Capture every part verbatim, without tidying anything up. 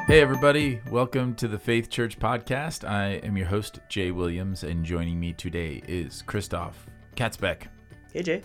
Hey everybody, welcome to the Faith Church Podcast. I am your host, Jay Williams, and joining me today is Christoph Katzbeck. Hey Jay.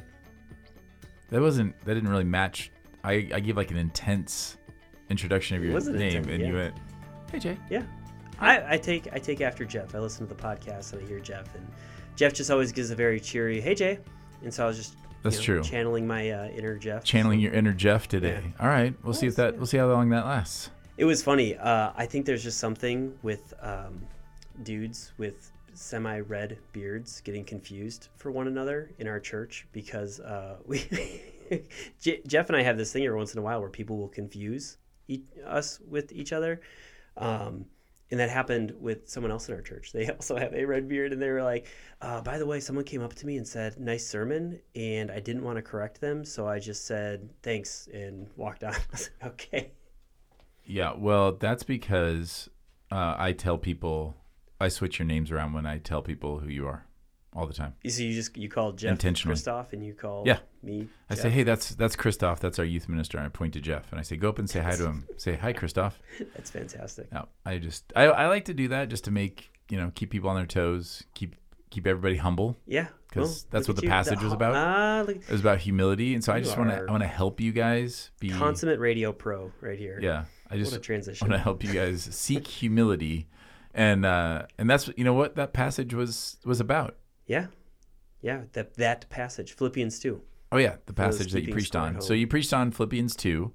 That wasn't, that didn't really match. I, I gave like an intense introduction of your name, intense, and yeah. you went, hey Jay. Yeah. I, I take I take after Jeff. I listen to the podcast and I hear Jeff, and Jeff just always gives a very cheery, hey Jay. And so I was just That's you know, true. channeling my uh, inner Jeff. Channeling so. your inner Jeff today. Yeah. All right, we'll Nice, see if that, yeah. we'll see how long that lasts. It was funny. Uh, I think there's just something with um, dudes with semi-red beards getting confused for one another in our church because uh, we J- Jeff and I have this thing every once in a while where people will confuse e- us with each other. Um, and that happened with someone else in our church. They also have a red beard, and they were like, uh, by the way, someone came up to me and said, nice sermon, and I didn't want to correct them, so I just said, thanks, and walked on. I was like, okay. Yeah, well, that's because uh, I tell people, I switch your names around when I tell people who you are all the time. So you just you call Jeff Intentionally. Christoph, and you call Yeah. me I Jeff? say, hey, that's that's Christoph. That's our youth minister. And I point to Jeff, and I say, go up and say hi to him. Say, hi, Christoph. That's fantastic. No, I just, I, I like to do that just to make, you know, keep people on their toes, keep keep everybody humble. Yeah, Because well, that's look what at the you. passage was about. Ah, look, It was about humility, and so I You just want to, are I want to help you guys be. consummate radio pro right here. Yeah, I just what a transition. want to help you guys seek humility, and uh, and that's you know what that passage was was about. Yeah, yeah. That that passage, Philippians two. Oh yeah, the those passage that you keeping preached score at on. home. So you preached on Philippians two,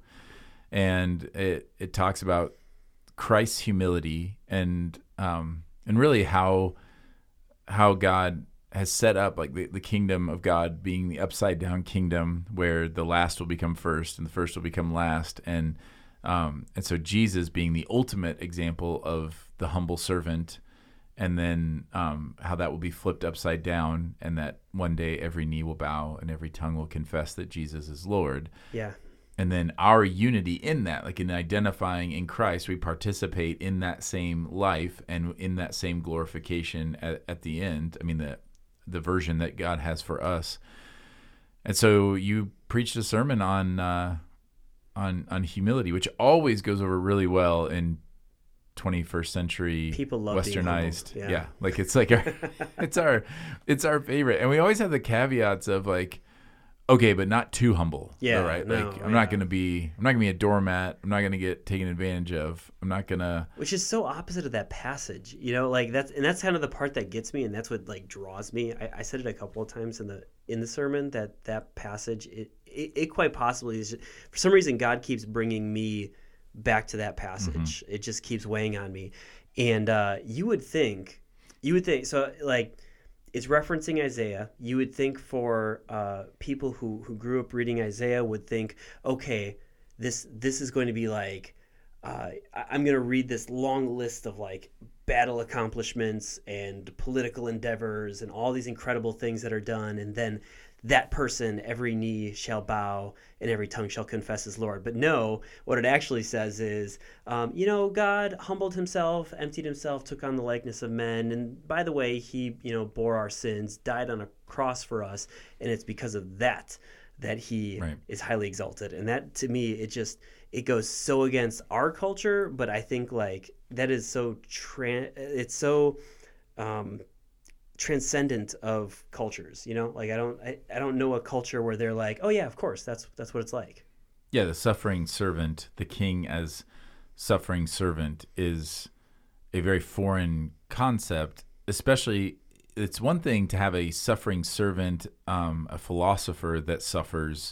and it it talks about Christ's humility and um and really how how God has set up like the, the kingdom of God being the upside down kingdom where the last will become first and the first will become last, and um and so Jesus being the ultimate example of the humble servant. And then um, how that will be flipped upside down, and that one day every knee will bow and every tongue will confess that Jesus is Lord. Yeah. And then our unity in that, like in identifying in Christ, we participate in that same life and in that same glorification at, at the end. I mean, the the version that God has for us. And so you preached a sermon on uh, on on humility, which always goes over really well in twenty-first century People love being humble. westernized. Yeah. yeah, like it's like our, it's our it's our favorite, and we always have the caveats of like, okay, but not too humble. Yeah, though, right. no, like I'm yeah. not gonna be I'm not gonna be a doormat. I'm not gonna get taken advantage of. I'm not gonna. Which is so opposite of that passage, you know, like that's and that's kind of the part that gets me, and that's what like draws me. I, I said it a couple of times in the in the sermon that that passage it it, it quite possibly is for some reason God keeps bringing me back to that passage. Mm-hmm. It just keeps weighing on me, and uh, you would think, you would think so like. It's referencing Isaiah. You would think for uh, people who, who grew up reading Isaiah would think, okay, this this is going to be like, uh, I'm going to read this long list of like battle accomplishments and political endeavors and all these incredible things that are done, and then that person, every knee shall bow and every tongue shall confess as Lord. But no, what it actually says is, um, you know, God humbled himself, emptied himself, took on the likeness of men. And by the way, he, you know, bore our sins, died on a cross for us. And it's because of that that he Right. is highly exalted. And that to me, it just, it goes so against our culture. But I think like that is so, tra- it's so, um, transcendent of cultures, you know, like I don't I, I don't know a culture where they're like, oh yeah, of course, that's that's what it's like. Yeah, the suffering servant, the king as suffering servant is a very foreign concept, especially it's one thing to have a suffering servant, um, a philosopher that suffers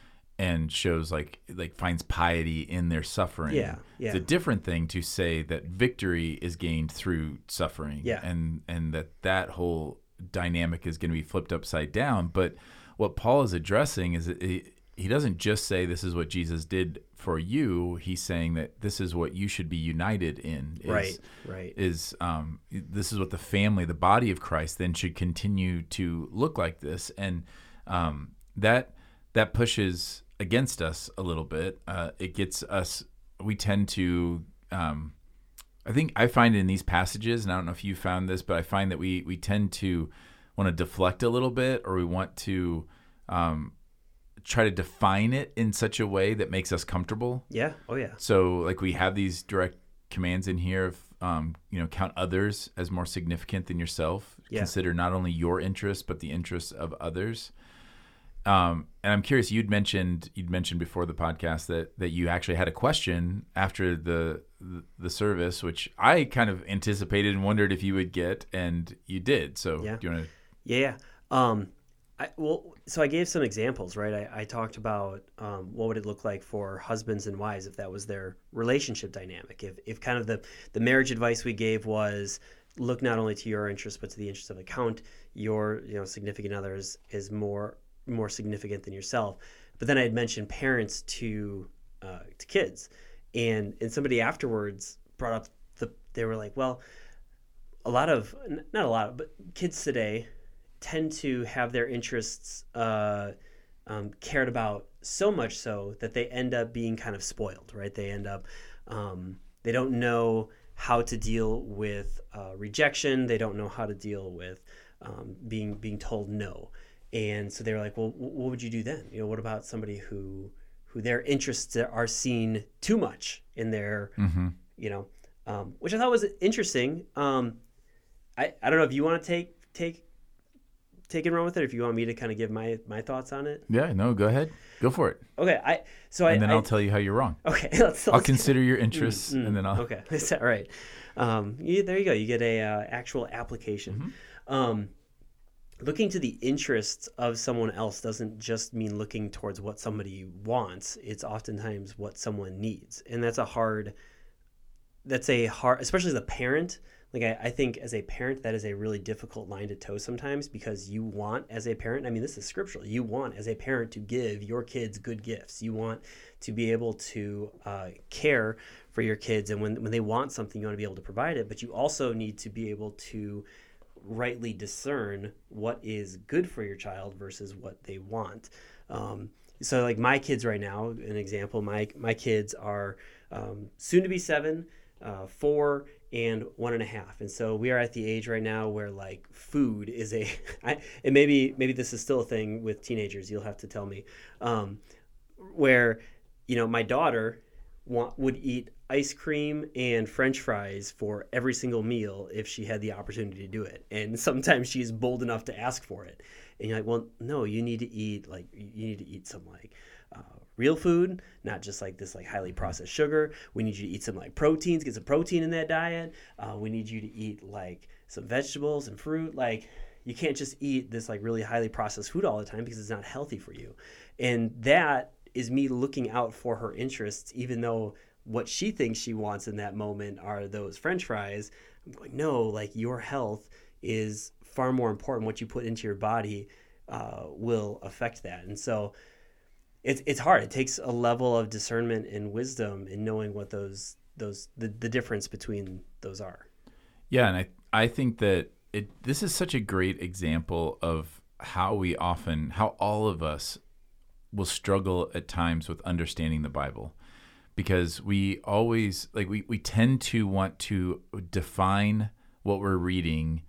and shows like like finds piety in their suffering. Yeah, yeah. It's a different thing to say that victory is gained through suffering. Yeah. And and that that whole dynamic is going to be flipped upside down. But what Paul is addressing is that he, he doesn't just say this is what Jesus did for you. He's saying that this is what you should be united in. Is, right, right. Is um, this is what the family, the body of Christ, then should continue to look like this, and um, that that pushes against us a little bit. Uh, it gets us. We tend to. Um, I think I find in these passages, and I don't know if you found this, but I find that we we tend to want to deflect a little bit, or we want to um, try to define it in such a way that makes us comfortable. Yeah. Oh yeah. So like we have these direct commands in here of, um, you know, count others as more significant than yourself. Yeah. Consider not only your interests, but the interests of others. Um, and I'm curious, you'd mentioned, you'd mentioned before the podcast that, that you actually had a question after the, the, the service, which I kind of anticipated and wondered if you would get, and you did. So Yeah. do you want to? Yeah. yeah. Um, I, well, so I gave some examples, right? I, I talked about um, what would it look like for husbands and wives if that was their relationship dynamic. If, if kind of the, the marriage advice we gave was look not only to your interests, but to the interests of the count, your, you know, significant other is, is more more significant than yourself. But then I had mentioned parents to uh, to kids, and and somebody afterwards brought up the they were like, well, a lot of not a lot of, but kids today tend to have their interests uh, um, cared about so much so that they end up being kind of spoiled, right? They end up um, they don't know how to deal with uh, rejection. They don't know how to deal with um, being being told no. And so they were like, well, what would you do then? You know, what about somebody who who their interests are seen too much in their, Mm-hmm. you know, um, which I thought was interesting. Um, I, I don't know if you want to take take take and run with it, or if you want me to kind of give my, my thoughts on it. Yeah, no, go ahead. Go for it. Okay. I so I And then I, I'll tell you how you're wrong. Okay. Let's, let's I'll consider your interests, mm, mm, and then I'll. Okay. Is that right? Um, you, there you go. You get a uh, actual application. Mhm. Um, looking to the interests of someone else doesn't just mean looking towards what somebody wants. It's oftentimes what someone needs. And that's a hard, that's a hard, especially as a parent. Like I, I think as a parent, that is a really difficult line to toe sometimes, because you want as a parent, I mean, this is scriptural. You want as a parent to give your kids good gifts. You want to be able to uh, care for your kids. And when, when they want something, you want to be able to provide it, but you also need to be able to rightly discern what is good for your child versus what they want. Um, so like my kids right now, an example, my, my kids are um, soon to be seven, uh, four, and one and a half. And so we are at the age right now where like food is a, I, and maybe, maybe this is still a thing with teenagers, you'll have to tell me, um, where, you know, my daughter want, would eat ice cream and French fries for every single meal if she had the opportunity to do it. And sometimes she's bold enough to ask for it. And you're like, well, no, you need to eat like you need to eat some like uh, real food, not just like this like highly processed sugar. We need you to eat some like proteins, get some protein in that diet. Uh, we need you to eat like some vegetables and fruit. Like you can't just eat this like really highly processed food all the time because it's not healthy for you. And that is me looking out for her interests, even though what she thinks she wants in that moment are those French fries. I'm going, no, like your health is far more important. What you put into your body uh, will affect that. And so it's it's hard. It takes a level of discernment and wisdom in knowing what those those the, the difference between those are. Yeah, and I I think that it this is such a great example of how we often how all of us will struggle at times with understanding the Bible. Because we always like we, we tend to want to define what we're reading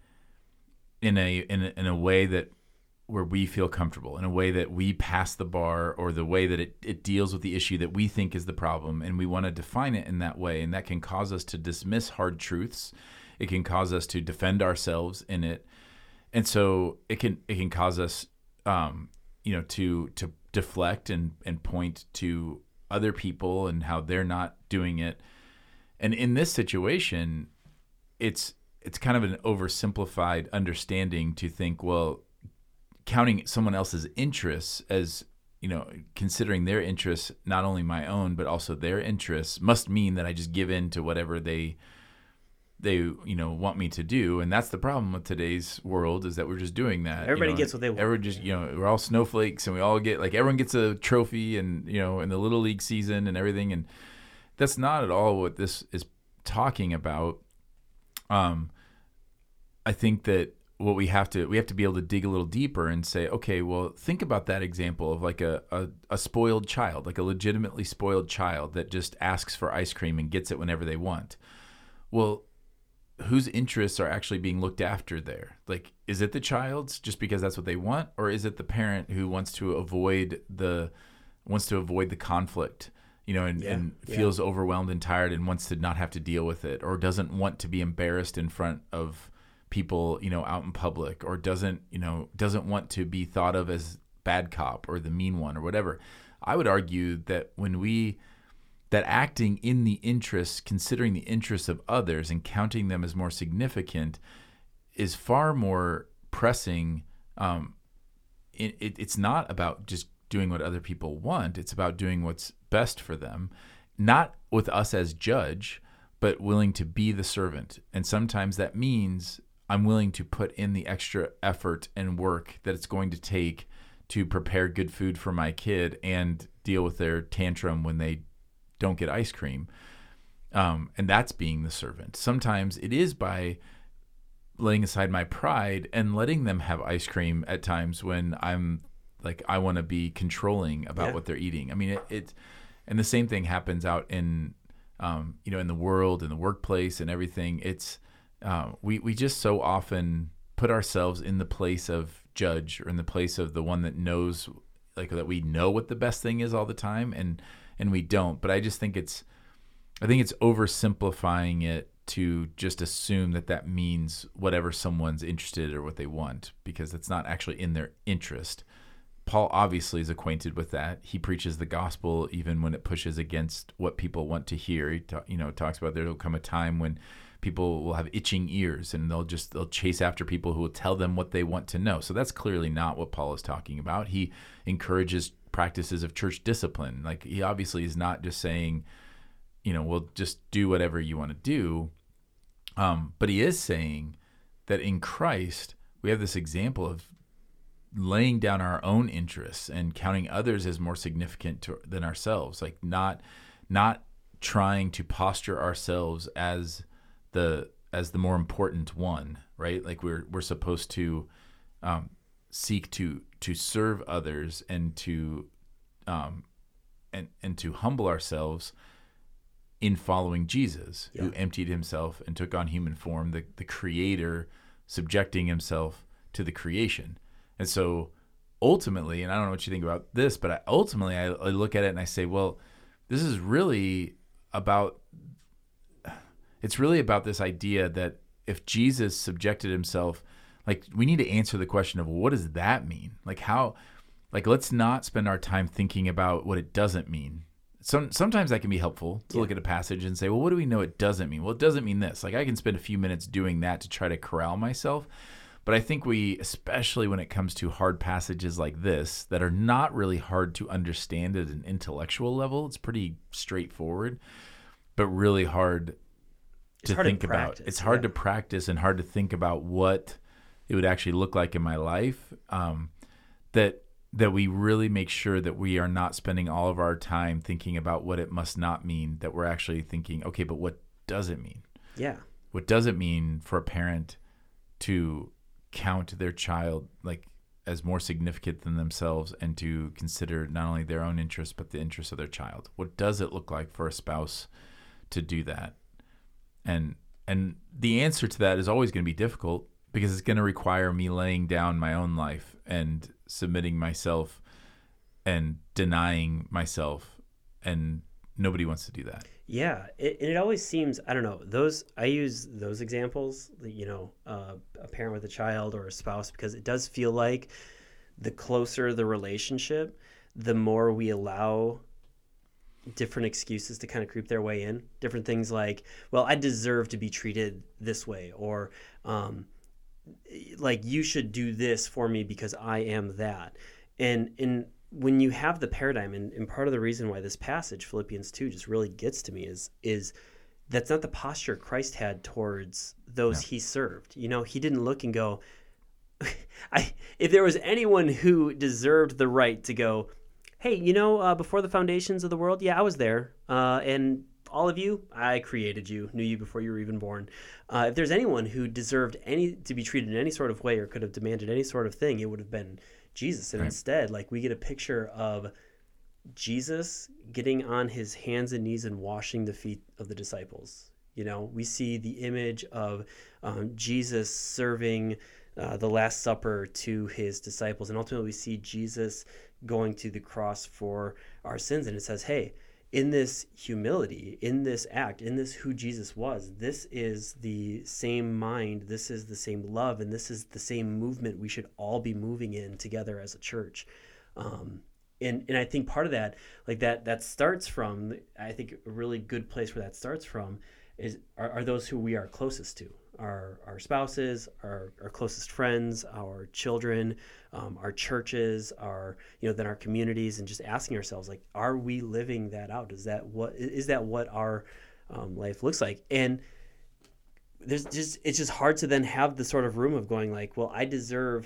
in a, in a in a way that where we feel comfortable, in a way that we pass the bar, or the way that it, it deals with the issue that we think is the problem, and we want to define it in that way, and that can cause us to dismiss hard truths. It can cause us to defend ourselves in it, and so it can it can cause us, um, you know, to to deflect and and point to other people and how they're not doing it. And in this situation, it's it's kind of an oversimplified understanding to think, well, counting someone else's interests as, you know, considering their interests, not only my own, but also their interests, must mean that I just give in to whatever they they you know want me to do. And that's the problem with today's world, is that we're just doing that. Everybody you know, gets what they want. Everyone just, you know, we're all snowflakes, and we all get like everyone gets a trophy, and you know, in the little league season and everything. And that's not at all what this is talking about. Um, I think that what we have to we have to be able to dig a little deeper and say, okay, well, think about that example of like a, a, a spoiled child, like a legitimately spoiled child that just asks for ice cream and gets it whenever they want. Well, whose interests are actually being looked after there? Like, is it the child's just because that's what they want, or is it the parent who wants to avoid the wants to avoid the conflict you know, and, Yeah, and yeah. feels overwhelmed and tired and wants to not have to deal with it, or doesn't want to be embarrassed in front of people, you know, out in public, or doesn't, you know, doesn't want to be thought of as bad cop or the mean one or whatever. I would argue that when we, that acting in the interests, considering the interests of others and counting them as more significant is far more pressing. Um, it, it, it's not about just doing what other people want. It's about doing what's best for them, not with us as judge, but willing to be the servant. And sometimes that means I'm willing to put in the extra effort and work that it's going to take to prepare good food for my kid and deal with their tantrum when they don't get ice cream. Um, and that's being the servant. Sometimes it is by laying aside my pride and letting them have ice cream at times when I'm like, I want to be controlling about Yeah. what they're eating. I mean, it, it, and the same thing happens out in, um, you know, in the world, in the workplace and everything. It's, uh, we, we just so often put ourselves in the place of judge, or in the place of the one that knows, like, that we know what the best thing is all the time. And, and we don't. But I just think it's, I think it's oversimplifying it to just assume that that means whatever someone's interested or what they want, because it's not actually in their interest. Paul obviously is acquainted with that. He preaches the gospel even when it pushes against what people want to hear. He ta- you know, talks about there will come a time when people will have itching ears and they'll just they'll chase after people who will tell them what they want to know. So that's clearly not what Paul is talking about. He encourages practices of church discipline. Like, he obviously is not just saying, you know, well, just do whatever you want to do. Um, but he is saying that in Christ, we have this example of laying down our own interests and counting others as more significant to, than ourselves. Like, not, not trying to posture ourselves as the, as the more important one, right? Like, we're, we're supposed to, um, seek to, to serve others and to, um, and, and to humble ourselves in following Jesus, Yeah. who emptied himself and took on human form, the, the creator subjecting himself to the creation. And so ultimately, and I don't know what you think about this, but I, ultimately I, I look at it and I say, well, this is really about, it's really about this idea that if Jesus subjected himself, like, we need to answer the question of, well, what does that mean? Like, how, like, let's not spend our time thinking about what it doesn't mean. Some, sometimes that can be helpful to Yeah. look at a passage and say, well, what do we know it doesn't mean? Well, it doesn't mean this. Like, I can spend a few minutes doing that to try to corral myself. But I think we, especially when it comes to hard passages like this, that are not really hard to understand at an intellectual level, it's pretty straightforward, but really hard It's to hard to think about. practice, It's hard yeah. to practice and hard to think about what it would actually look like in my life. Um, that that we really make sure that we are not spending all of our time thinking about what it must not mean, that we're actually thinking, okay, but what does it mean? Yeah. What does it mean for a parent to count their child like as more significant than themselves and to consider not only their own interests, but the interests of their child? What does it look like for a spouse to do that? And and the answer to that is always going to be difficult, because it's going to require me laying down my own life and submitting myself and denying myself. And nobody wants to do that. Yeah, it, and it always seems, I don't know, those, I use those examples, you know, uh, a parent with a child or a spouse, because it does feel like the closer the relationship, the more we allow different excuses to kind of creep their way in. Different things like, well, I deserve to be treated this way, or um, like, you should do this for me because I am that. And in when you have the paradigm, and, and part of the reason why this passage, Philippians two, just really gets to me is is that's not the posture Christ had towards those No. he served. You know, he didn't look and go, I if there was anyone who deserved the right to go, hey, you know, uh, before the foundations of the world, yeah, I was there. Uh, and all of you, I created you, knew you before you were even born. Uh, if there's anyone who deserved any to be treated in any sort of way or could have demanded any sort of thing, it would have been Jesus. And Right. instead, like, we get a picture of Jesus getting on his hands and knees and washing the feet of the disciples. You know, we see the image of um, Jesus serving uh, the Last Supper to his disciples. And ultimately, we see Jesus going to the cross for our sins. And it says, hey, in this humility, in this act, in this who Jesus was, this is the same mind, this is the same love, and this is the same movement we should all be moving in together as a church. Um, and and I think part of that, like that, that starts from, I think a really good place where that starts from is are, are those who we are closest to, our our spouses, our, our closest friends, our children, um, our churches, our you know then our communities, and just asking ourselves, like, are we living that out? Is that what is that what our um, life looks like? And there's just it's just hard to then have the sort of room of going like, well, I deserve,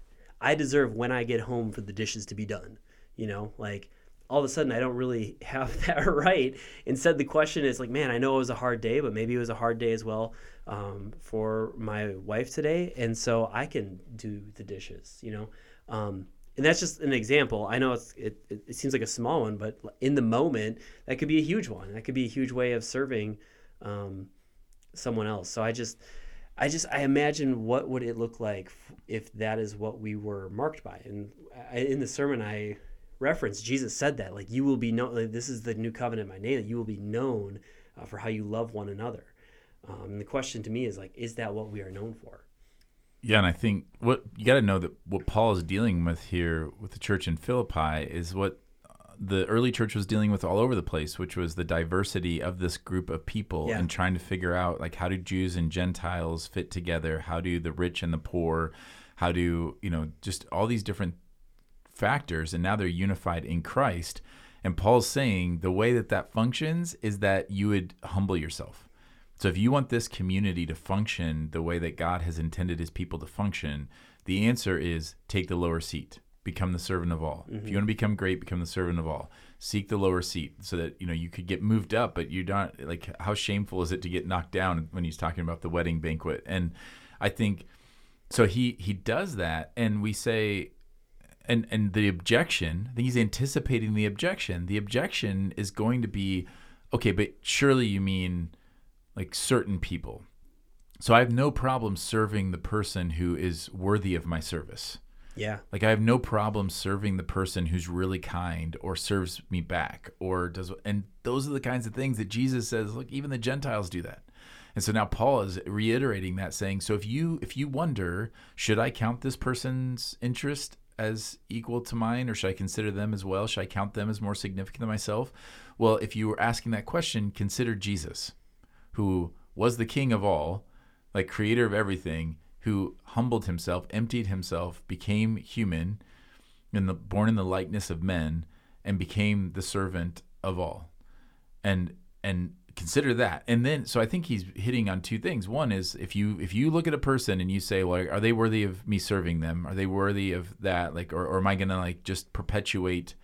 I deserve when I get home for the dishes to be done. You know, like all of a sudden I don't really have that right. Instead, the question is like, man, I know it was a hard day, but maybe it was a hard day as well um, for my wife today. And so I can do the dishes, you know? Um, and that's just an example. I know it's, it, it seems like a small one, but in the moment, that could be a huge one. That could be a huge way of serving um, someone else. So I just, I just, I imagine what would it look like if that is what we were marked by. And I, in the sermon, I reference, Jesus said that, like, you will be known, like, this is the new covenant, my name, that you will be known uh, for how you love one another. Um, and the question to me is like, is that what we are known for? Yeah, and I think what you got to know that what Paul is dealing with here with the church in Philippi is what the early church was dealing with all over the place, which was the diversity of this group of people Yeah. and trying to figure out, like, how do Jews and Gentiles fit together? How do the rich and the poor, how do, you know, just all these different factors, and now they're unified in Christ. And Paul's saying the way that that functions is that you would humble yourself. So if you want this community to function the way that God has intended his people to function, the answer is take the lower seat, become the servant of all. Mm-hmm. If you want to become great, become the servant of all. Seek the lower seat so that, you know, you could get moved up, but you're not, like, how shameful is it to get knocked down when he's talking about the wedding banquet? And I think, so he, he does that, and we say, And and the objection, I think he's anticipating the objection. The objection is going to be, okay, but surely you mean like certain people. So I have no problem serving the person who is worthy of my service. Yeah. Like I have no problem serving the person who's really kind or serves me back or does, and those are the kinds of things that Jesus says, look, even the Gentiles do that. And so now Paul is reiterating that, saying, so if you if you wonder, should I count this person's interest as equal to mine, or should I consider them as well? Should I count them as more significant than myself? Well, if you were asking that question, consider Jesus, who was the king of all, like creator of everything, who humbled himself, emptied himself, became human, in the, born in the likeness of men, and became the servant of all. And and consider that. And then, so I think he's hitting on two things. One is if you if you look at a person and you say, well, are they worthy of me serving them? Are they worthy of that? Like, or, or am I going to like just perpetuate,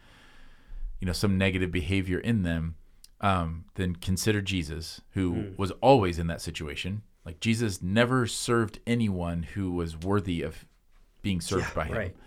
you know, some negative behavior in them? Um, then consider Jesus, who mm. was always in that situation. Like Jesus never served anyone who was worthy of being served yeah, by him. Right.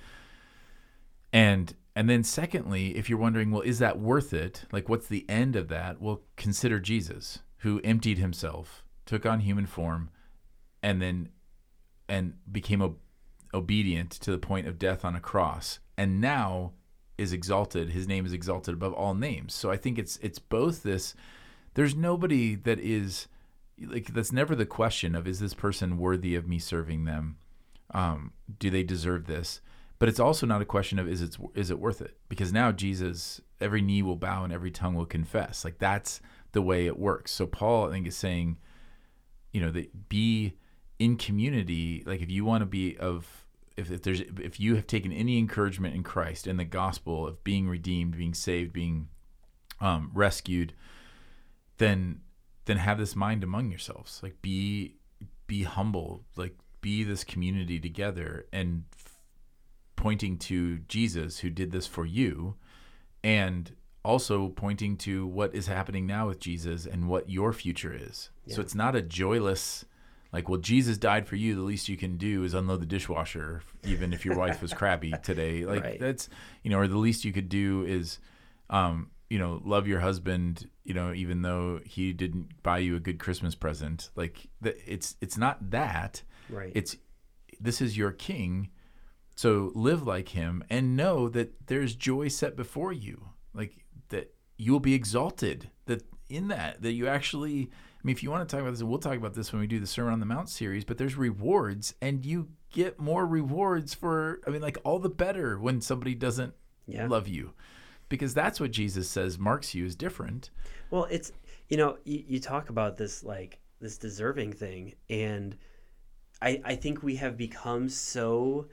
And And then secondly, if you're wondering, well, is that worth it? Like, what's the end of that? Well, consider Jesus, who emptied himself, took on human form, and then and became ob- obedient to the point of death on a cross, and now is exalted. His name is exalted above all names. So I think it's it's both this. There's nobody that is like that's never the question of, is this person worthy of me serving them? Um, do they deserve this? But it's also not a question of is it is it worth it? Because now Jesus, every knee will bow and every tongue will confess. Like that's the way it works. So Paul, I think, is saying, you know, that be in community. Like if you want to be of, if, if there's, if you have taken any encouragement in Christ and the gospel of being redeemed, being saved, being um, rescued, then then have this mind among yourselves. Like be be humble. Like be this community together and pointing to Jesus who did this for you, and also pointing to what is happening now with Jesus and what your future is. Yeah. So it's not a joyless, like, well, Jesus died for you. The least you can do is unload the dishwasher, even if your wife was crabby today. Like right. That's, you know, or the least you could do is, um, you know, love your husband, you know, even though he didn't buy you a good Christmas present. Like the, it's, it's not that. Right. It's, this is your king. So live like him and know that there's joy set before you. Like that you will be exalted. That in that, that you actually, I mean, if you want to talk about this, and we'll talk about this when we do the Sermon on the Mount series, but there's rewards, and you get more rewards for, I mean, like all the better when somebody doesn't yeah. love you, because that's what Jesus says marks you as different. Well, it's, you know, you, you talk about this, like this deserving thing, and I, I think we have become so,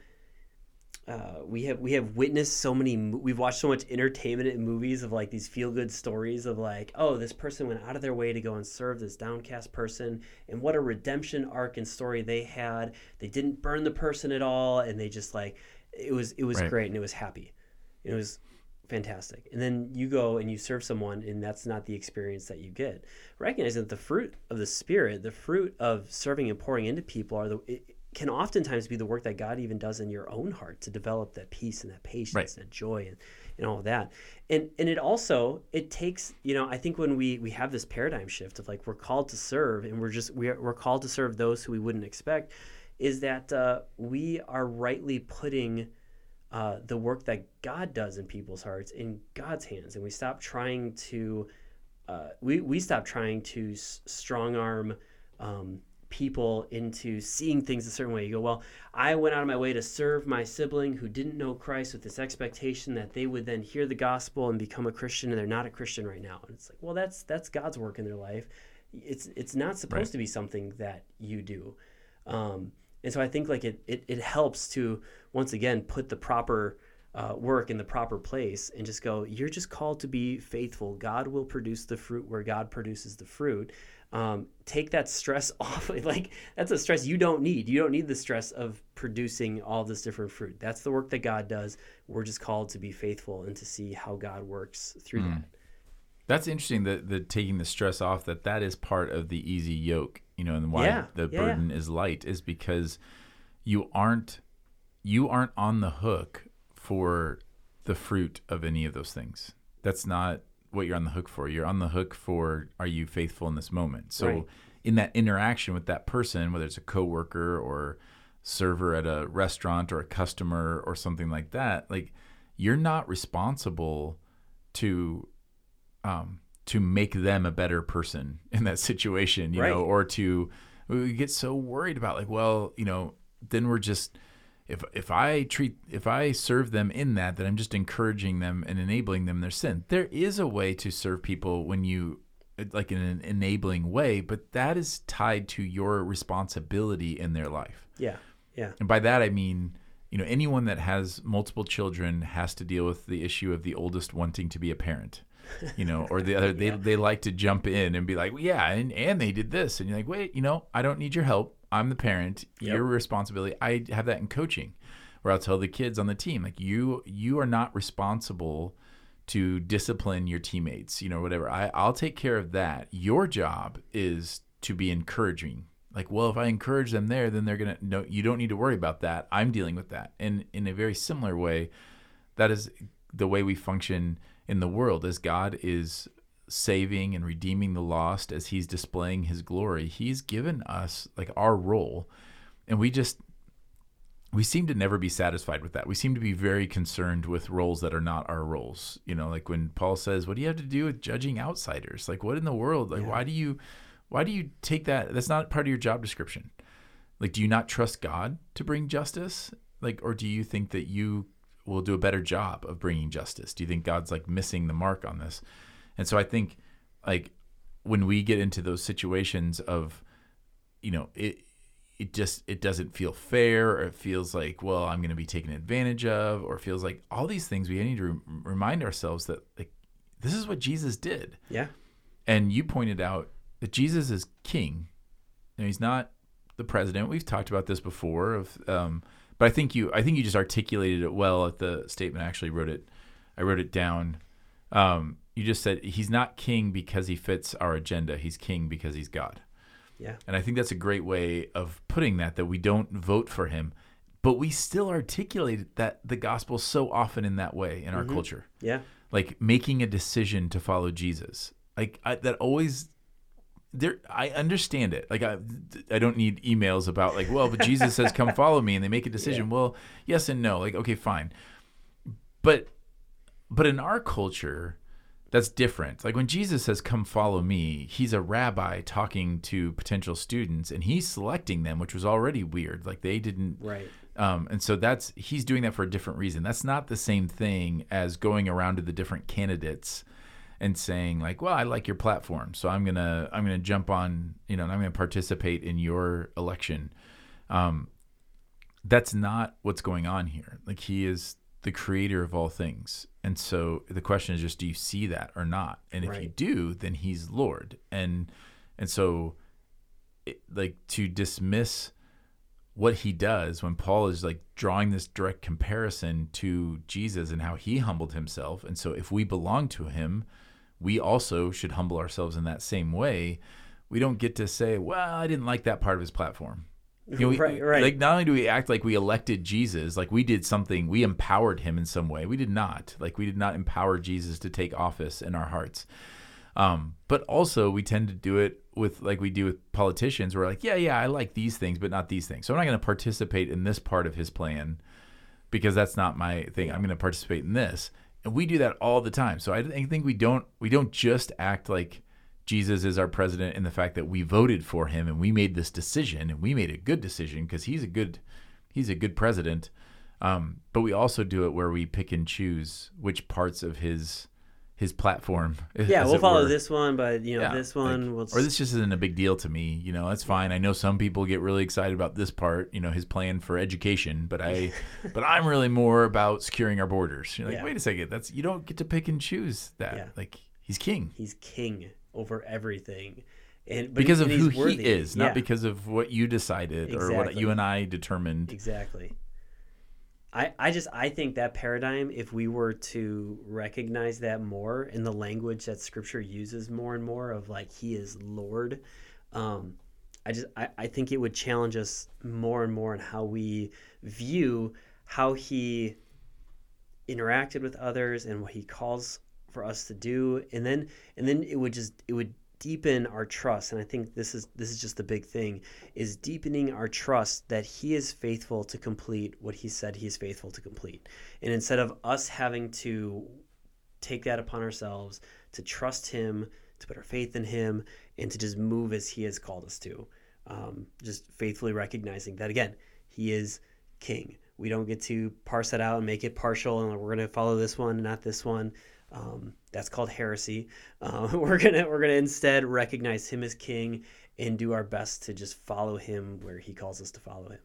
Uh, we have we have witnessed so many, we've watched so much entertainment in movies of like these feel-good stories of like, oh, this person went out of their way to go and serve this downcast person, and what a redemption arc and story they had. They didn't burn the person at all, and they just like, it was it was right. great, and it was happy. It was fantastic. And then you go and you serve someone, and that's not the experience that you get. Recognizing that the fruit of the Spirit, the fruit of serving and pouring into people are the... It, can oftentimes be the work that God even does in your own heart to develop that peace and that patience right. and that joy and, and all of that. And and it also, it takes, you know, I think when we, we have this paradigm shift of like, we're called to serve, and we're just, we're, we're called to serve those who we wouldn't expect, is that uh, we are rightly putting uh, the work that God does in people's hearts in God's hands. And we stop trying to, uh, we, we stop trying to s- strong arm um people into seeing things a certain way. You go, well, I went out of my way to serve my sibling who didn't know Christ with this expectation that they would then hear the gospel and become a Christian, and they're not a Christian right now. And it's like, well, that's that's God's work in their life. It's it's not supposed right. to be something that you do. Um, and so I think like it, it it helps to once again put the proper uh, work in the proper place and just go, you're just called to be faithful. God will produce the fruit where God produces the fruit. Um, take that stress off. Like that's a stress you don't need. You don't need the stress of producing all this different fruit. That's the work that God does. We're just called to be faithful and to see how God works through mm. that. That's interesting that the taking the stress off, that that is part of the easy yoke, you know, and why yeah. the yeah, burden yeah. is light is because you aren't, you aren't on the hook for the fruit of any of those things. That's not what you're on the hook for. You're on the hook for, are you faithful in this moment? So right. in that interaction with that person, whether it's a coworker or server at a restaurant or a customer or something like that, like you're not responsible to um, to make them a better person in that situation, you right. know, or to, we get so worried about like, well, you know, then we're just, If if I treat if I serve them in that, then I'm just encouraging them and enabling them in their sin. There is a way to serve people when you, like in an enabling way, but that is tied to your responsibility in their life. Yeah, yeah. And by that I mean, you know, anyone that has multiple children has to deal with the issue of the oldest wanting to be a parent, you know, or the other, they yeah. they like to jump in and be like, well, yeah, and and they did this, and you're like, wait, you know, I don't need your help. I'm the parent. Yep. Your responsibility. I have that in coaching, where I'll tell the kids on the team, like you, you are not responsible to discipline your teammates, you know, whatever. I, I'll take care of that. Your job is to be encouraging. Like, well, if I encourage them there, then they're gonna. No, you don't need to worry about that. I'm dealing with that. And in a very similar way, that is the way we function in the world. As God is saving and redeeming the lost, as he's displaying his glory, he's given us like our role, and we just we seem to never be satisfied with that. We seem to be very concerned with roles that are not our roles, you know, like when Paul says, what do you have to do with judging outsiders? Like, what in the world? Like, yeah. why do you why do you take that? That's not part of your job description. Like, do you not trust God to bring justice? Like, or do you think that you will do a better job of bringing justice? Do you think God's like missing the mark on this? And so I think, like, when we get into those situations of, you know, it it just, it doesn't feel fair, or it feels like, well, I'm going to be taken advantage of, or it feels like all these things, we need to re- remind ourselves that, like, this is what Jesus did. Yeah. And you pointed out that Jesus is king. And he's not the president. We've talked about this before, of, um, but I think you, I think you just articulated it well at the statement. I actually wrote it, I wrote it down. Um, You just said he's not king because he fits our agenda. He's king because he's God. Yeah. And I think that's a great way of putting that, that we don't vote for him, but we still articulate that the gospel so often in that way in our mm-hmm. culture. Yeah. Like making a decision to follow Jesus. Like I, that always there, I understand it. Like I, I don't need emails about like, well, but Jesus says, come follow me, and they make a decision. Yeah. Well, yes and no. Like, okay, fine. But, but in our culture, That's different. Like when Jesus says, come follow me, he's a rabbi talking to potential students and he's selecting them, which was already weird. Like they didn't. Right. Um, and so that's, he's doing that for a different reason. That's not the same thing as going around to the different candidates and saying like, well, I like your platform, so I'm going to, I'm going to jump on, you know, and I'm going to participate in your election. Um, that's not what's going on here. Like he is the creator of all things. And so the question is just, do you see that or not? And if Right. you do, then he's Lord. And, and so it, like to dismiss what he does when Paul is like drawing this direct comparison to Jesus and how he humbled himself. And so if we belong to him, we also should humble ourselves in that same way. We don't get to say, well, I didn't like that part of his platform. You know, we, right, right. Like not only do we act like we elected Jesus, like we did something, we empowered him in some way. We did not. Like we did not empower Jesus to take office in our hearts. Um, but also we tend to do it with like we do with politicians. We're like, yeah, yeah, I like these things, but not these things. So I'm not going to participate in this part of his plan because that's not my thing. I'm going to participate in this. And we do that all the time. So I think we don't we don't just act like Jesus is our president in the fact that we voted for him and we made this decision and we made a good decision because he's a good he's a good president. Um, but we also do it where we pick and choose which parts of his his platform. Yeah, we'll follow were. this one, but you know yeah, this one like, will. Just... Or this just isn't a big deal to me. You know, that's fine. I know some people get really excited about this part. You know, his plan for education, but I, but I'm really more about securing our borders. You're like, yeah. wait a second, that's you don't get to pick and choose that. Yeah. Like he's king. He's king over everything. And, because he, of and who worthy. he is, yeah. not because of what you decided exactly. or what you and I determined. Exactly. I, I just I think that paradigm, if we were to recognize that more in the language that Scripture uses more and more of like he is Lord, um, I just I, I think it would challenge us more and more in how we view how he interacted with others and what he calls for us to do, and then and then it would just it would deepen our trust. And I think this is this is just the big thing, is deepening our trust that he is faithful to complete what he said he is faithful to complete. And instead of us having to take that upon ourselves, to trust him, to put our faith in him, and to just move as he has called us to, um, just faithfully recognizing that, again, he is king. We don't get to parse that out and make it partial, and we're going to follow this one, not this one. Um, that's called heresy. Uh, we're gonna we're gonna instead recognize him as king and do our best to just follow him where he calls us to follow him.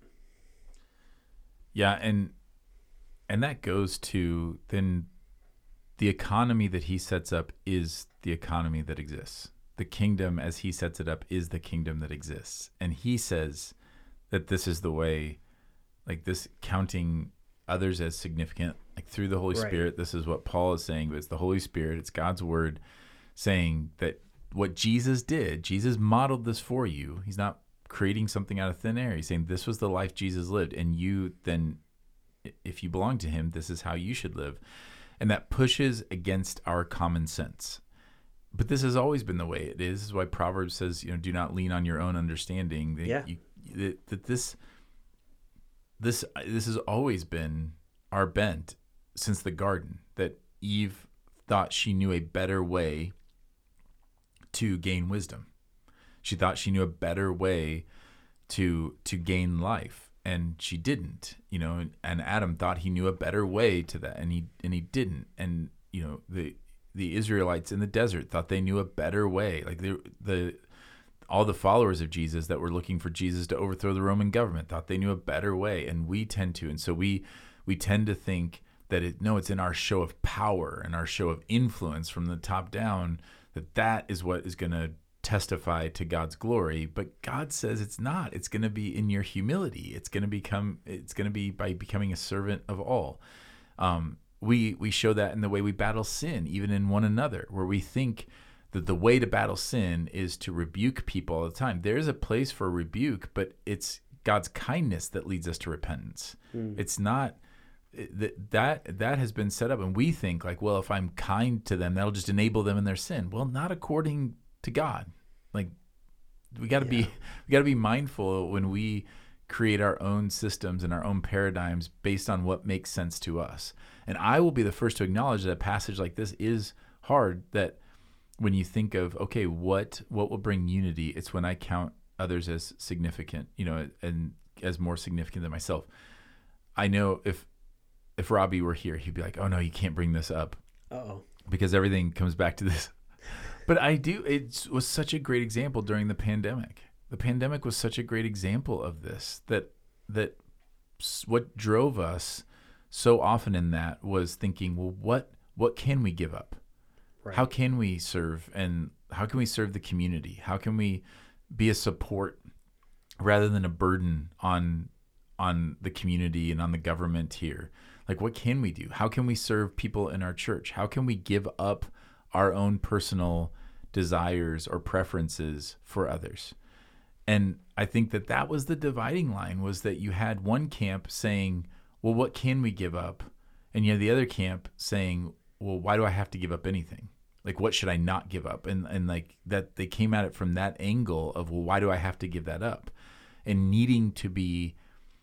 Yeah, and and that goes to then the economy that he sets up is the economy that exists. The kingdom as he sets it up is the kingdom that exists, and he says that this is the way, like this counting others as significant, like through the Holy right. Spirit. This is what Paul is saying, but it's the Holy Spirit, it's God's word saying that what Jesus did, Jesus modeled this for you. He's not creating something out of thin air. He's saying this was the life Jesus lived, and you then, if you belong to him, this is how you should live. And that pushes against our common sense. But this has always been the way it is. This is why Proverbs says, you know, do not lean on your own understanding. That yeah. You, that, that this This this has always been our bent since the garden, that Eve thought she knew a better way to gain wisdom. She thought she knew a better way to to gain life, and she didn't. You know, and, and Adam thought he knew a better way to that, and he and he didn't. And you know, the the Israelites in the desert thought they knew a better way. Like the the all the followers of Jesus that were looking for Jesus to overthrow the Roman government thought they knew a better way, and we tend to. And so we we tend to think that it no, it's in our show of power and our show of influence from the top down that that is what is going to testify to God's glory. But God says it's not. It's going to be in your humility. It's going to become. It's going to be by becoming a servant of all. Um, we we show that in the way we battle sin, even in one another, where we think that the way to battle sin is to rebuke people all the time. There's a place for rebuke, but it's God's kindness that leads us to repentance. Mm. It's not that that that has been set up, and we think like, well, if I'm kind to them, that'll just enable them in their sin. Well, not according to God. Like we got to yeah. be we got to be mindful when we create our own systems and our own paradigms based on what makes sense to us. And I will be the first to acknowledge that a passage like this is hard that when you think of, okay, what what will bring unity? It's when I count others as significant, you know, and as more significant than myself. I know if if Robbie were here, he'd be like, oh no, you can't bring this up. Uh-oh. Because everything comes back to this. But I do, it was such a great example during the pandemic. The pandemic was such a great example of this, that that what drove us so often in that was thinking, well, what what can we give up? Right. How can we serve, and how can we serve the community? How can we be a support rather than a burden on on the community and on the government here? Like, what can we do? How can we serve people in our church? How can we give up our own personal desires or preferences for others? And I think that that was the dividing line, was that you had one camp saying, well, what can we give up? And you had the other camp saying, well, why do I have to give up anything? Like, what should I not give up? And and like that, they came at it from that angle of, well, why do I have to give that up? And needing to be,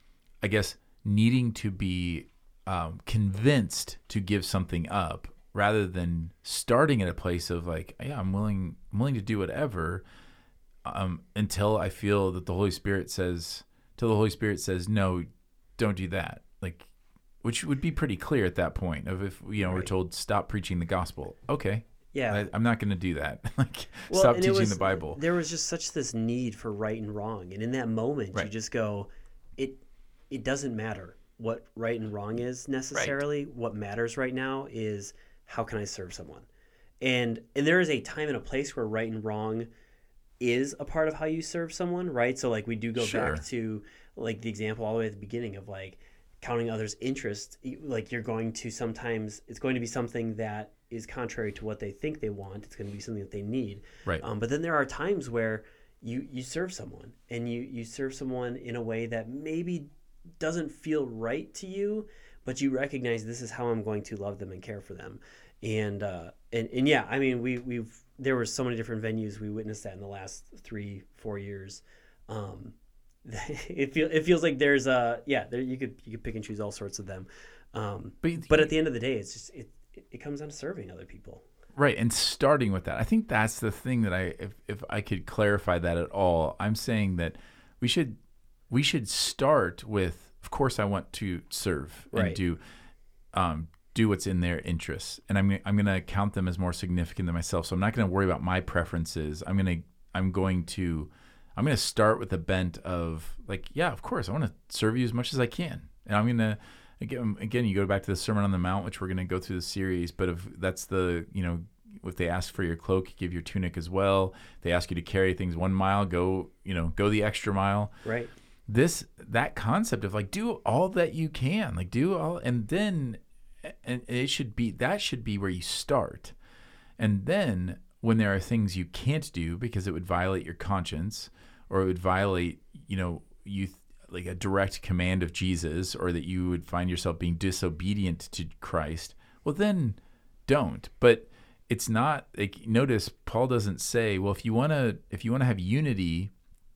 I guess, needing to be um, convinced to give something up, rather than starting at a place of like, yeah, I'm willing, I'm willing to do whatever, um, until I feel that the Holy Spirit says, till the Holy Spirit says, no, don't do that. Like, which would be pretty clear at that point of, if, you know, right. we're told stop preaching the gospel. Okay. Yeah. I, I'm not going to do that. Like, well, stop teaching was, the Bible. There was just such this need for right and wrong. And in that moment, right. you just go, it, it doesn't matter what right and wrong is necessarily. Right. What matters right now is, how can I serve someone? And and there is a time and a place where right and wrong is a part of how you serve someone, right? So like we do go sure. back to like the example all the way at the beginning of like counting others' interest. Like you're going to sometimes, it's going to be something that is contrary to what they think they want. It's going to be something that they need. Right. Um, but then there are times where you, you serve someone and you, you serve someone in a way that maybe doesn't feel right to you, but you recognize this is how I'm going to love them and care for them. And, uh, and, and yeah, I mean, we, we've, there were so many different venues we witnessed that in the last three, four years. Um, it feel, it feels like there's a, yeah, there, you could, you could pick and choose all sorts of them. Um, but, but at the end of the day, it's just, it, it comes down to serving other people. Right. And starting with that, I think that's the thing that I, if, if I could clarify that at all, I'm saying that we should, we should start with, of course, I want to serve and right. do, um, do what's in their interests, and I'm I'm going to count them as more significant than myself. So I'm not going to worry about my preferences. I'm going to I'm going to I'm going to start with a bent of like, yeah, of course, I want to serve you as much as I can, and I'm going to again again you go back to the Sermon on the Mount, which we're going to go through the series. But if that's the you know if they ask for your cloak, give your tunic as well. If they ask you to carry things one mile, go you know go the extra mile. Right. This that concept of like do all that you can, like do all, and then. And it should be, that should be where you start. And then when there are things you can't do because it would violate your conscience, or it would violate, you know, you like a direct command of Jesus, or that you would find yourself being disobedient to Christ, well, then don't. But it's not like, notice Paul doesn't say, well, if you want to, if you want to have unity,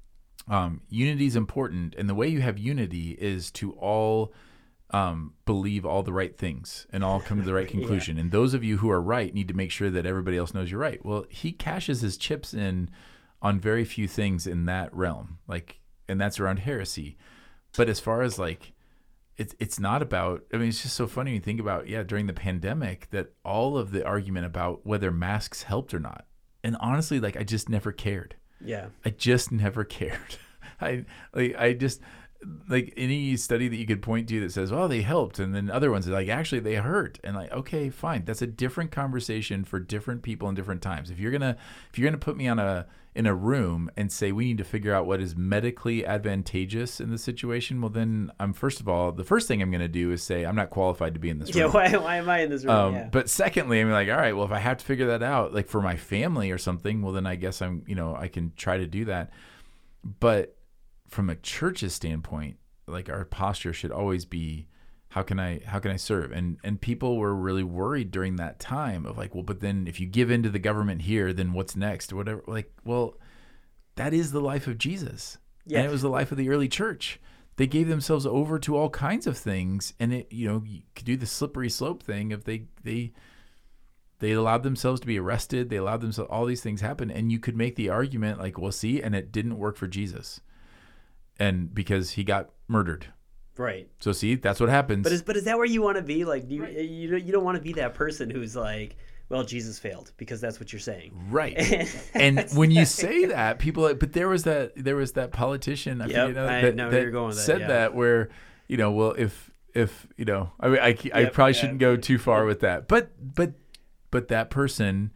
um, unity is important. And the way you have unity is to all Um, believe all the right things and all come to the right conclusion. yeah. And those of you who are right need to make sure that everybody else knows you're right. Well, he cashes his chips in on very few things in that realm, like, and that's around heresy. But as far as like, it's it's not about. I mean, it's just so funny when you think about, yeah, during the pandemic, that all of the argument about whether masks helped or not, and honestly, like, I just never cared. Yeah, I just never cared. I like I just. Like any study that you could point to that says, "Oh, they helped," and then other ones are like, "Actually, they hurt." And like, okay, fine, that's a different conversation for different people in different times. If you're gonna, if you're gonna put me on a in a room and say we need to figure out what is medically advantageous in the situation, well, then I'm first of all, the first thing I'm gonna do is say I'm not qualified to be in this room. Yeah, why, why am I in this room? Um, yeah. But secondly, I'm like, all right, well, if I have to figure that out, like for my family or something, well, then I guess I'm, you know, I can try to do that. But from a church's standpoint, like our posture should always be, how can I how can I serve? And and people were really worried during that time of like, well, but then if you give in to the government here, then what's next or whatever. Like, well, that is the life of Jesus. Yeah. And it was the life of the early church. They gave themselves over to all kinds of things, and it, you know, you could do the slippery slope thing if they they they allowed themselves to be arrested. They allowed themselves, all these things happen. And you could make the argument like, well, see, and it didn't work for Jesus. And because he got murdered. Right. So see, that's what happens. But is but is that where you want to be? Like, do you, right. you don't you don't want to be that person who's like, well, Jesus failed, because that's what you're saying. Right. And when you say that, people like, but there was that there was that politician I yep, forget, you know, I that, know that you're going with that, said yeah. that where, you know, well, if if you know, I mean, I, I yep, probably yeah, shouldn't go too far with that, but but but that person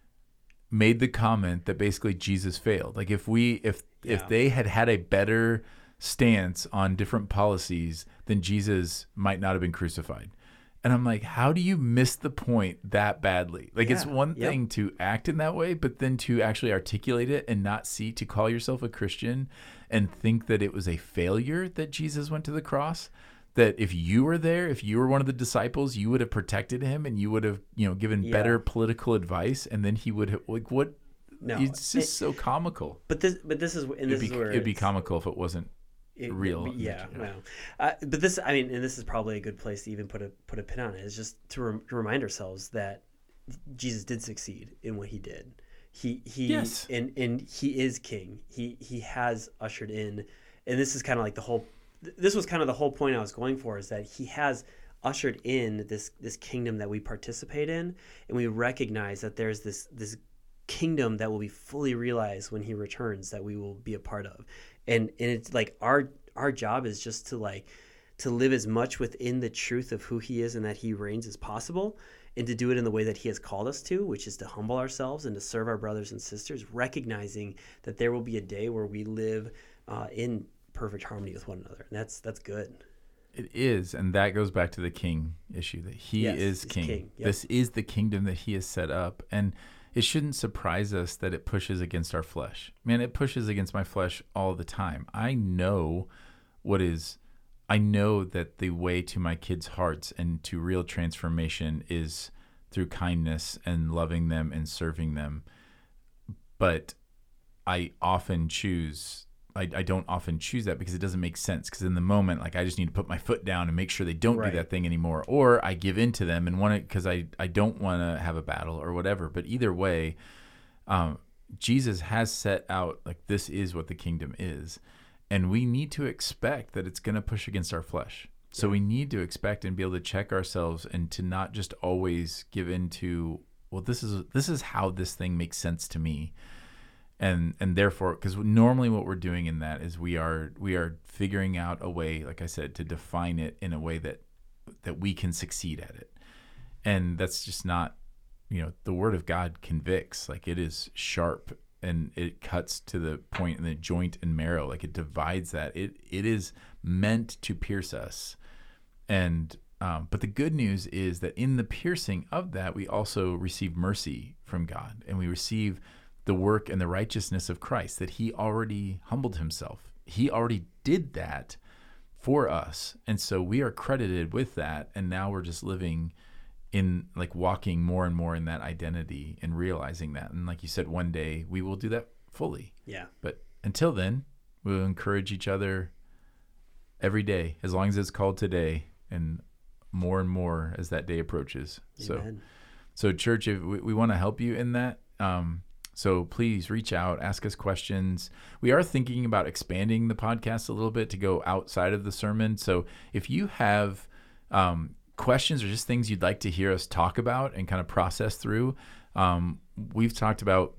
made the comment that basically Jesus failed. Like if we if yeah. if they had had a better stance on different policies, then Jesus might not have been crucified. And I'm like, how do you miss the point that badly? Like, yeah. it's one yep. thing to act in that way, but then to actually articulate it and not see, to call yourself a Christian and think that it was a failure that Jesus went to the cross. That if you were there, if you were one of the disciples, you would have protected him and you would have, you know, given yeah. better political advice. And then he would have, like, what? No, it's just it, so comical. But this, but this is, and this it'd be, is where it'd be comical if it wasn't. It, real. It, yeah, no. Uh, but this, I mean, and this is probably a good place to even put a put a pin on it. Is just to, rem- to remind ourselves that Jesus did succeed in what he did. He he yes. and and he is king. He he has ushered in, and this is kind of like the whole. This was kind of the whole point I was going for, is that he has ushered in this this kingdom that we participate in, and we recognize that there's this this kingdom that will be fully realized when he returns, that we will be a part of. And and it's like our our job is just to like to live as much within the truth of who he is and that he reigns as possible, and to do it in the way that he has called us to, which is to humble ourselves and to serve our brothers and sisters, recognizing that there will be a day where we live uh, in perfect harmony with one another. And that's that's good. It is, and that goes back to the king issue, that he yes, is king. king. Yep. This is the kingdom that he has set up, and it shouldn't surprise us that it pushes against our flesh. Man, it pushes against my flesh all the time. I know what is, I know that the way to my kids' hearts and to real transformation is through kindness and loving them and serving them. But I often choose, I, I don't often choose that because it doesn't make sense. Because in the moment, like, I just need to put my foot down and make sure they don't right. do that thing anymore. Or I give in to them and want it because I, I don't want to have a battle or whatever. But either way, um, Jesus has set out, like, this is what the kingdom is. And we need to expect that it's going to push against our flesh. So yeah. we need to expect and be able to check ourselves and to not just always give in to, well, this is this is how this thing makes sense to me. And and therefore, because normally what we're doing in that is we are we are figuring out a way, like I said, to define it in a way that that we can succeed at it. And that's just not, you know, the word of God convicts. Like, it is sharp and it cuts to the point in the joint and marrow. Like, it divides that. It it is meant to pierce us. And um, but the good news is that in the piercing of that, we also receive mercy from God, and we receive the work and the righteousness of Christ, that he already humbled himself. He already did that for us. And so we are credited with that. And now we're just living in, like, walking more and more in that identity and realizing that. And like you said, one day we will do that fully. Yeah. But until then, we'll encourage each other every day, as long as it's called today, and more and more as that day approaches. Amen. So, so church, if we, we want to help you in that. Um, So please reach out, ask us questions. We are thinking about expanding the podcast a little bit to go outside of the sermon. So if you have um, questions or just things you'd like to hear us talk about and kind of process through, um, we've talked about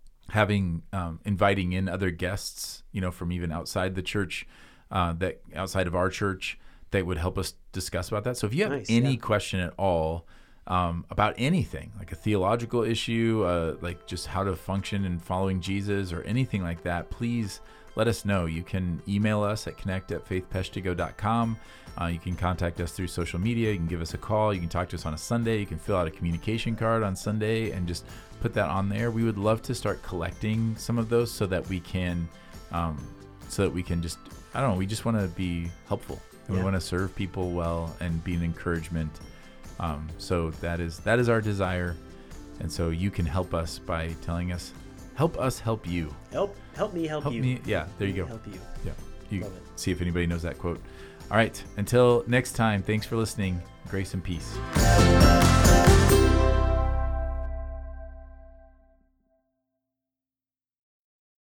having um, inviting in other guests, you know, from even outside the church, uh, that outside of our church, that would help us discuss about that. So if you have nice, any yeah. question at all, Um, about anything, like a theological issue, uh, like just how to function in following Jesus or anything like that, please let us know. You can email us at connect at faith peshtigo dot com. Uh, you can contact us through social media. You can give us a call. You can talk to us on a Sunday. You can fill out a communication card on Sunday and just put that on there. We would love to start collecting some of those so that we can, um, so that we can just, I don't know, we just want to be helpful. And yeah. we want to serve people well and be an encouragement. Um, so that is that is our desire, and so you can help us by telling us, help us help you. Help, help me, help, help you. me, yeah, there you go. Help you. Yeah, you Love it. See if anybody knows that quote. All right, until next time, thanks for listening. Grace and peace.